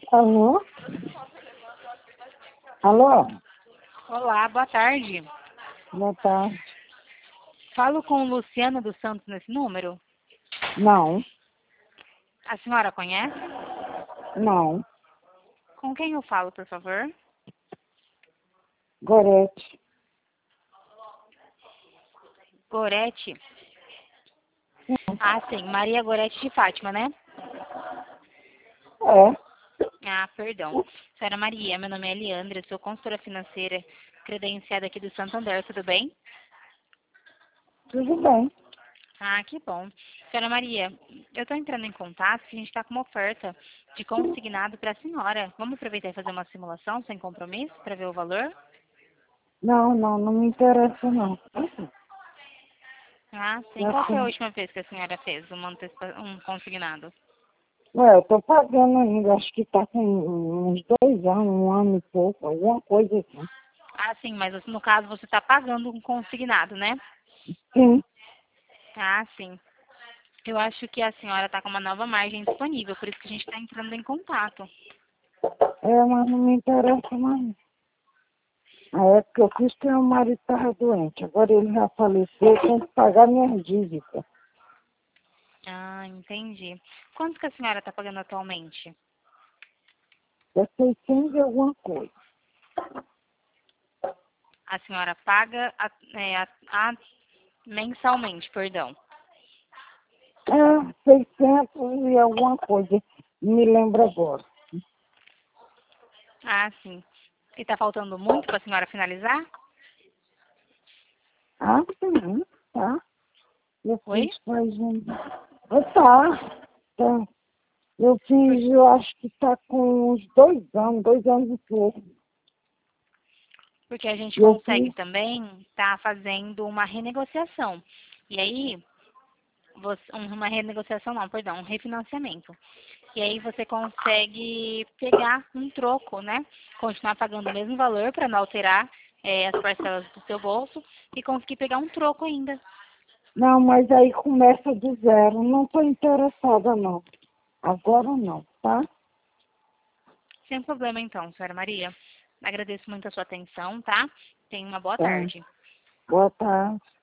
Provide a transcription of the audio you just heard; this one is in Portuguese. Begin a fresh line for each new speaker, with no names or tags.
Alô? Alô?
Olá, boa tarde.
Boa tarde.
Falo com Luciana dos Santos nesse número.
Não,
A senhora conhece?
não.
Com quem eu falo, por favor?
Gorete.
Gorete. Ah, sim, Maria Gorete de Fátima, né?
É,
Ah, perdão. Senhora Maria, meu nome é Eliandra, sou consultora financeira credenciada aqui do Santander, tudo bem?
tudo bem.
Ah, que bom. Senhora Maria, eu estou entrando em contato que a gente está com uma oferta de consignado para a senhora. Vamos aproveitar e fazer uma simulação sem compromisso para ver o valor?
Não me interessa não.
Ah, sim.
Já
Qual foi a
tem.
última vez que a senhora fez um consignado?
Ué, eu tô pagando ainda, acho que tá com uns 2 anos, 1 ano e pouco, alguma coisa assim.
Ah, sim, mas no caso você está pagando um consignado, né?
Sim,
Ah, sim. Eu acho que a senhora está com uma nova margem disponível, por isso que a gente está entrando em contato.
mas não me interessa mais. A época que eu fiz que meu marido estava doente, agora ele já faleceu, eu tenho que pagar minhas dívidas.
Ah, entendi. Quanto que a senhora está pagando atualmente?
É 600 e alguma coisa.
A senhora paga mensalmente, perdão.
600 e alguma coisa, não me lembro agora.
Ah, sim. E está faltando muito para a senhora finalizar?
Ah, sim, tá. Eu
Oi?
fiz faz um... Tá. Eu
Por-
fiz, eu acho que tá com uns 2 anos e pouco.
Porque a gente
Eu
consegue
fiz,
também estar fazendo uma renegociação. E aí, uma renegociação não, perdão, um refinanciamento. E aí você consegue pegar um troco, né? Continuar pagando o mesmo valor para não alterar as parcelas do seu bolso e conseguir pegar um troco ainda.
não, mas aí começa do zero. Não estou interessada, não. Agora não, tá?
Sem problema então, senhora Maria. Agradeço muito a sua atenção, tá? Tenha uma boa
Tá.
tarde.
Boa tarde.